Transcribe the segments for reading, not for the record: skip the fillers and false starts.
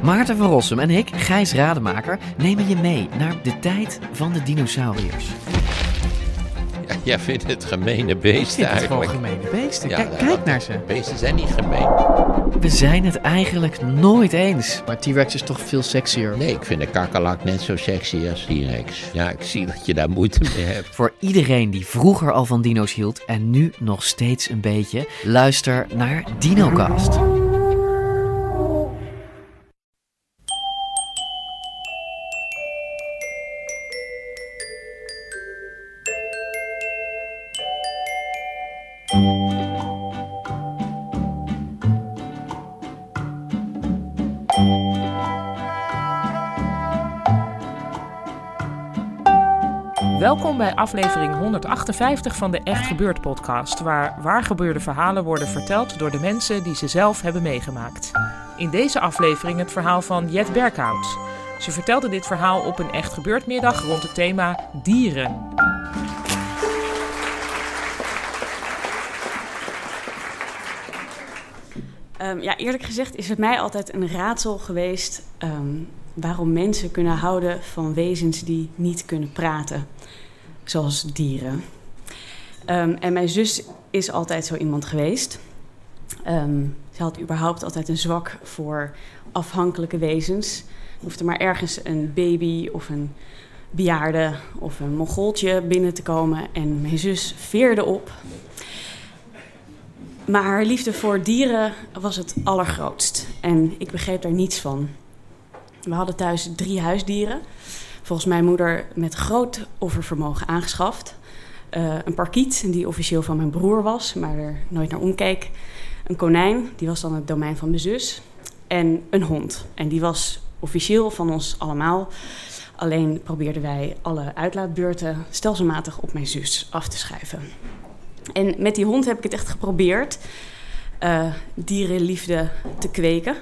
Maarten van Rossum en ik, Gijs Rademaker, nemen je mee naar de tijd van de dinosauriërs. Ja, jij vindt het gemene beesten eigenlijk. Het gewoon gemene beesten. Ja, Kijk naar ze. Beesten zijn niet gemeen. We zijn het eigenlijk nooit eens. Maar T-Rex is toch veel sexier. Nee, ik vind de kakkerlak net zo sexy als T-Rex. Ja, ik zie dat je daar moeite mee hebt. Voor iedereen die vroeger al van dino's hield en nu nog steeds een beetje, luister naar DinoCast. Welkom bij aflevering 158 van de Echt Gebeurd podcast, waar gebeurde verhalen worden verteld door de mensen die ze zelf hebben meegemaakt. In deze aflevering het verhaal van Jet Berkhout. Ze vertelde dit verhaal op een Echt Gebeurd middag rond het thema dieren. Eerlijk gezegd is het mij altijd een raadsel geweest waarom mensen kunnen houden van wezens die niet kunnen praten, zoals dieren. En mijn zus is altijd zo iemand geweest. Ze had überhaupt altijd een zwak voor afhankelijke wezens. Er hoefde maar ergens een baby of een bejaarde of een mongooltje binnen te komen en mijn zus veerde op. Maar haar liefde voor dieren was het allergrootst. En ik begreep daar niets van. We hadden thuis 3 huisdieren. Volgens mijn moeder met groot offervermogen aangeschaft. Een parkiet, die officieel van mijn broer was, maar er nooit naar omkeek. Een konijn, die was dan het domein van mijn zus. En een hond. En die was officieel van ons allemaal. Alleen probeerden wij alle uitlaatbeurten stelselmatig op mijn zus af te schuiven. En met die hond heb ik het echt geprobeerd dierenliefde te kweken.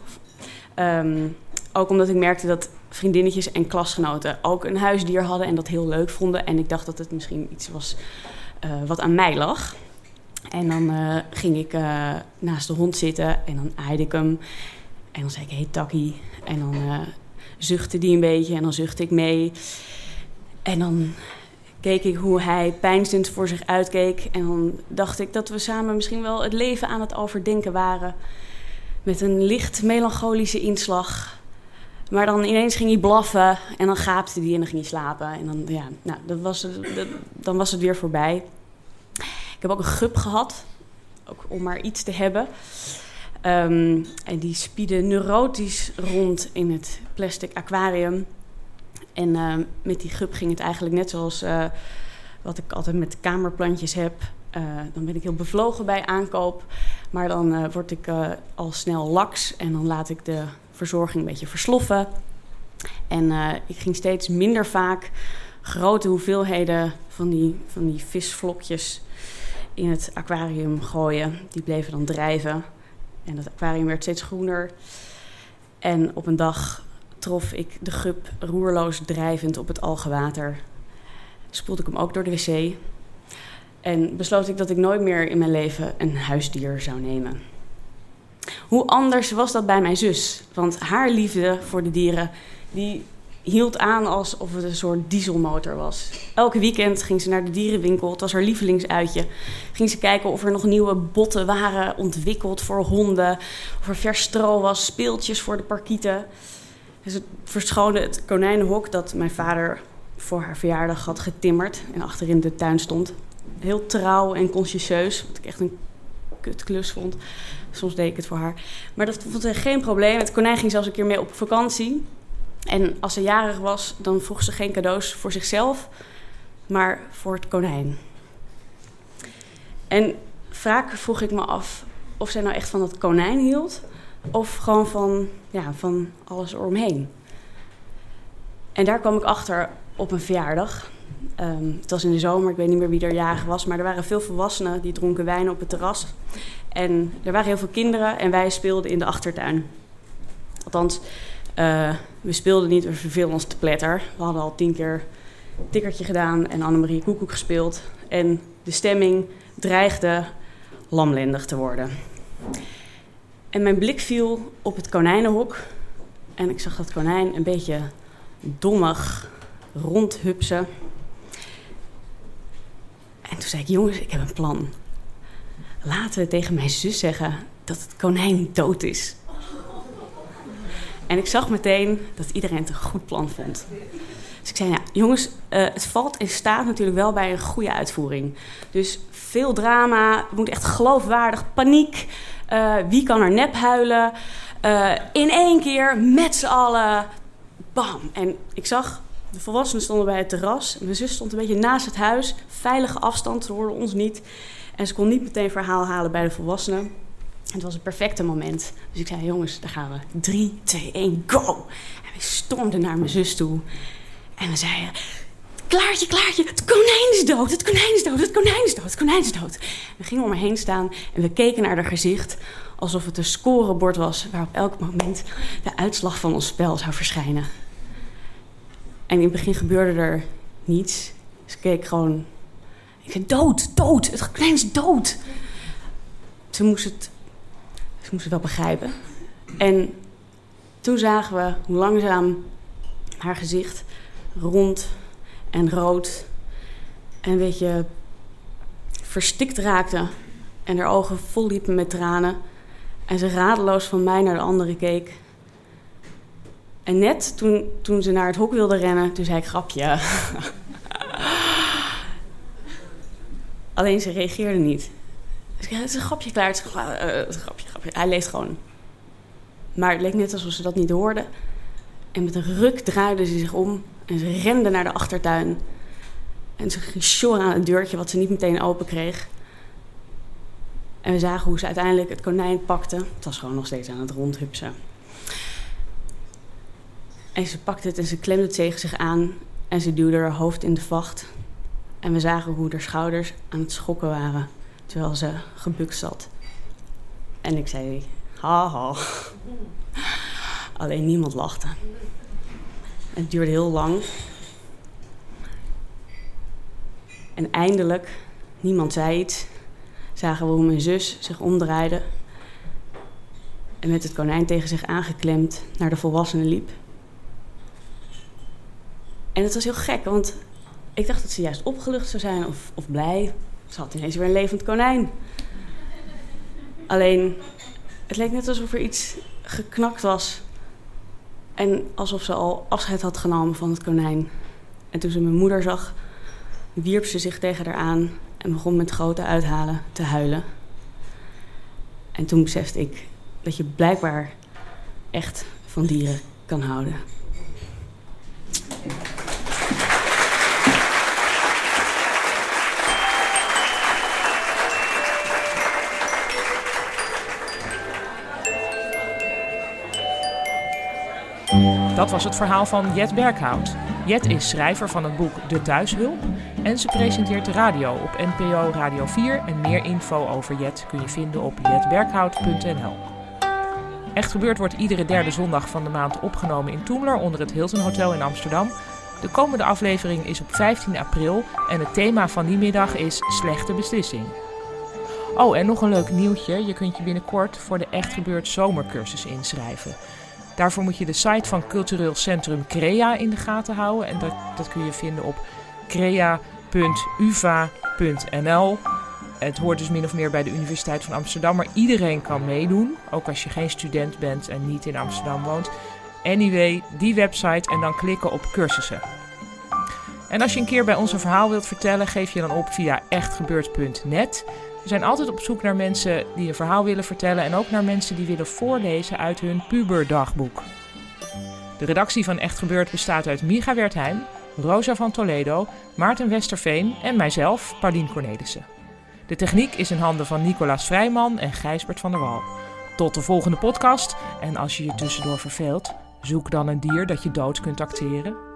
Ook omdat ik merkte dat vriendinnetjes en klasgenoten ook een huisdier hadden en dat heel leuk vonden. En ik dacht dat het misschien iets was wat aan mij lag. En dan ging ik naast de hond zitten en dan aaide ik hem. En dan zei ik, hey Takkie. En dan zuchtte die een beetje en dan zuchtte ik mee. En dan keek ik hoe hij peinzend voor zich uitkeek. En dan dacht ik dat we samen misschien wel het leven aan het overdenken waren. Met een licht melancholische inslag. Maar dan ineens ging hij blaffen en dan gaapte hij en dan ging hij slapen. En dan, dan was het weer voorbij. Ik heb ook een gup gehad, ook om maar iets te hebben. En die spiedde neurotisch rond in het plastic aquarium. En met die gup ging het eigenlijk net zoals wat ik altijd met kamerplantjes heb. Dan ben ik heel bevlogen bij aankoop. Maar dan word ik al snel laks en dan laat ik de verzorging een beetje versloffen. En ik ging steeds minder vaak grote hoeveelheden van die visvlokjes in het aquarium gooien. Die bleven dan drijven. En dat aquarium werd steeds groener. En op een dag trof ik de gup roerloos drijvend op het algewater. Spoelde ik hem ook door de wc. En besloot ik dat ik nooit meer in mijn leven een huisdier zou nemen. Hoe anders was dat bij mijn zus? Want haar liefde voor de dieren, die hield aan alsof het een soort dieselmotor was. Elke weekend ging ze naar de dierenwinkel, het was haar lievelingsuitje. Ging ze kijken of er nog nieuwe botten waren ontwikkeld voor honden. Of er vers stro was, speeltjes voor de parkieten. Dus het verschoonde het konijnenhok dat mijn vader voor haar verjaardag had getimmerd en achter in de tuin stond. Heel trouw en consciëntieus, wat ik echt een kutklus vond. Soms deed ik het voor haar. Maar dat vond ze geen probleem. Het konijn ging zelfs een keer mee op vakantie. En als ze jarig was, dan vroeg ze geen cadeaus voor zichzelf, maar voor het konijn. En vaak vroeg ik me af of zij nou echt van dat konijn hield, of gewoon van alles eromheen. En daar kwam ik achter op een verjaardag. Het was in de zomer, ik weet niet meer wie er jarig was, maar er waren veel volwassenen die dronken wijn op het terras. En er waren heel veel kinderen en wij speelden in de achtertuin. Althans, we speelden niet, we verveelden ons te pletter. We hadden al 10 keer tikkertje gedaan en Annemarie Koekoek gespeeld. En de stemming dreigde lamlendig te worden. En mijn blik viel op het konijnenhok en ik zag dat konijn een beetje dommig rondhupsen. En toen zei ik, jongens, ik heb een plan. Laten we tegen mijn zus zeggen dat het konijn dood is. En ik zag meteen dat iedereen het een goed plan vond. Dus ik zei, ja, jongens, het valt en staat natuurlijk wel bij een goede uitvoering. Dus veel drama, het moet echt geloofwaardig, paniek. Wie kan er nep huilen? In één keer, met z'n allen, bam. En ik zag, de volwassenen stonden bij het terras. Mijn zus stond een beetje naast het huis, veilige afstand, ze hoorden ons niet. En ze kon niet meteen verhaal halen bij de volwassenen. Het was het perfecte moment. Dus ik zei, jongens, daar gaan we. 3, 2, 1, go! En we stormden naar mijn zus toe. En we zeiden, Klaartje, het konijn is dood, het konijn is dood, het konijn is dood, het konijn is dood. We gingen om haar heen staan en we keken naar haar gezicht alsof het een scorebord was waar op elk moment de uitslag van ons spel zou verschijnen. En in het begin gebeurde er niets. Dus ik keek gewoon. Ik zei, dood, het konijn is dood. Ze moest het wel begrijpen. En toen zagen we hoe langzaam haar gezicht rond en rood en een beetje verstikt raakte. En haar ogen vol liepen met tranen. En ze radeloos van mij naar de andere keek. En net toen ze naar het hok wilde rennen, toen zei ik, grapje. Alleen ze reageerde niet. Dus ik zei, het is een grapje, Klaar. Het is een grapje. Hij leeft gewoon. Maar het leek net alsof ze dat niet hoorde. En met een ruk draaide ze zich om. En ze rende naar de achtertuin. En ze ging sjorren aan het deurtje, wat ze niet meteen open kreeg. En we zagen hoe ze uiteindelijk het konijn pakte. Het was gewoon nog steeds aan het rondhupsen. En ze pakte het en ze klemde het tegen zich aan. En ze duwde haar hoofd in de vacht. En we zagen hoe haar schouders aan het schokken waren. Terwijl ze gebukt zat. En ik zei, haha. Alleen niemand lachte. Het duurde heel lang. En eindelijk, niemand zei iets, zagen we hoe mijn zus zich omdraaide en met het konijn tegen zich aangeklemd naar de volwassenen liep. En het was heel gek, want ik dacht dat ze juist opgelucht zou zijn of blij. Ze had ineens weer een levend konijn. Alleen, het leek net alsof er iets geknakt was. En alsof ze al afscheid had genomen van het konijn. En toen ze mijn moeder zag, wierp ze zich tegen haar aan en begon met grote uithalen te huilen. En toen besefte ik dat je blijkbaar echt van dieren kan houden. Dat was het verhaal van Jet Berkhout. Jet is schrijver van het boek De Thuishulp en ze presenteert de radio op NPO Radio 4 en meer info over Jet kun je vinden op jetberkhout.nl. Echt Gebeurd wordt iedere derde zondag van de maand opgenomen in Toemler onder het Hilton Hotel in Amsterdam. De komende aflevering is op 15 april en het thema van die middag is slechte beslissing. Oh, en nog een leuk nieuwtje. Je kunt je binnenkort voor de Echt Gebeurd zomercursus inschrijven. Daarvoor moet je de site van Cultureel Centrum Crea in de gaten houden. En dat kun je vinden op crea.uva.nl. Het hoort dus min of meer bij de Universiteit van Amsterdam. Maar iedereen kan meedoen. Ook als je geen student bent en niet in Amsterdam woont. Anyway, die website en dan klikken op cursussen. En als je een keer bij ons een verhaal wilt vertellen, geef je dan op via echtgebeurd.net. We zijn altijd op zoek naar mensen die een verhaal willen vertellen en ook naar mensen die willen voorlezen uit hun puberdagboek. De redactie van Echt Gebeurd bestaat uit Micha Wertheim, Rosa van Toledo, Maarten Westerveen en mijzelf, Paulien Cornelissen. De techniek is in handen van Nicolaas Vrijman en Gijsbert van der Wal. Tot de volgende podcast en als je je tussendoor verveelt, zoek dan een dier dat je dood kunt acteren.